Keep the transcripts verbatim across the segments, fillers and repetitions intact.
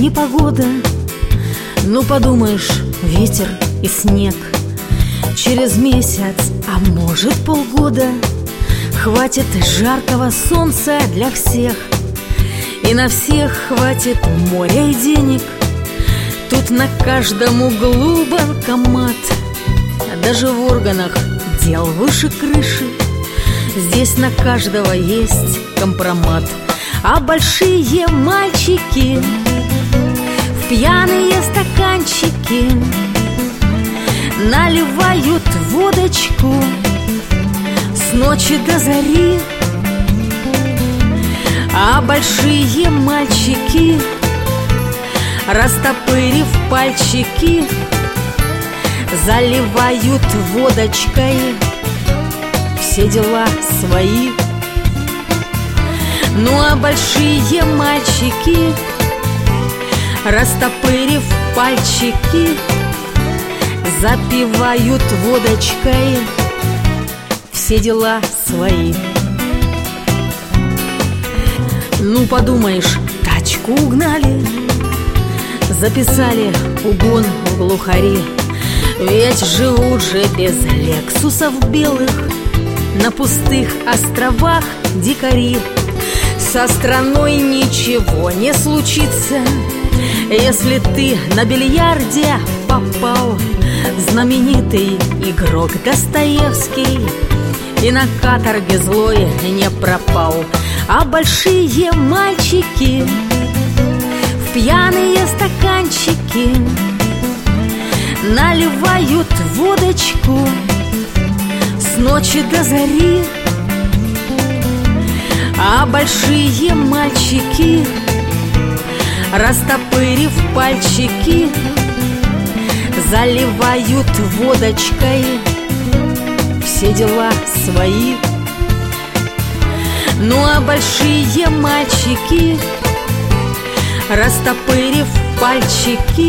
непогода. Ну, подумаешь, ветер и снег. Через месяц, а может полгода, хватит жаркого солнца для всех. И на всех хватит моря и денег. Тут на каждом углу банкомат, даже в органах дел выше крыши. Здесь на каждого есть компромат. А большие мальчики в пьяные стаканчики наливают водочку с ночи до зари. А большие мальчики, растопырив пальчики, заливают водочкой все дела свои. Ну а большие мальчики, растопырив пальчики, запивают водочкой все дела свои. Ну, подумаешь, тачку угнали, записали угон в глухари. Ведь живут же без лексусов белых на пустых островах дикари. Со страной ничего не случится, если ты на бильярде попал. Знаменитый игрок Достоевский и на каторге злой не пропал. А большие мальчики в пьяные стаканчики наливают водочку с ночи до зари. А большие мальчики, растопырив пальчики, заливают водочкой все дела свои. Ну а большие мальчики, растопырив пальчики,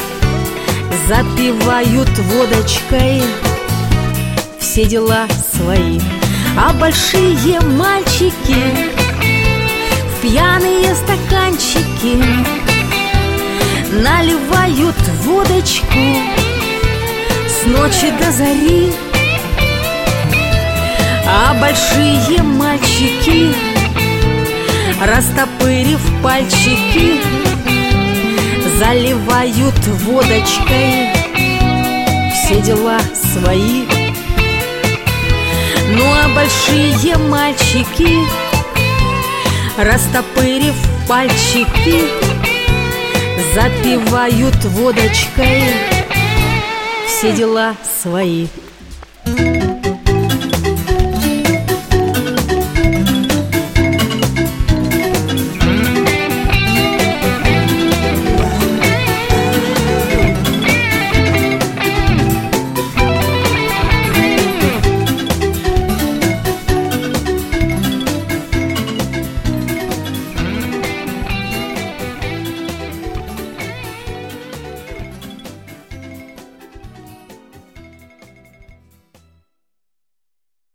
запивают водочкой все дела свои. А большие мальчики в пьяные стаканчики наливают водочку с ночи до зари. А большие мальчики, растопырив пальчики, заливают водочкой все дела свои. Ну а большие мальчики, растопырив пальчики, запивают водочкой все дела свои.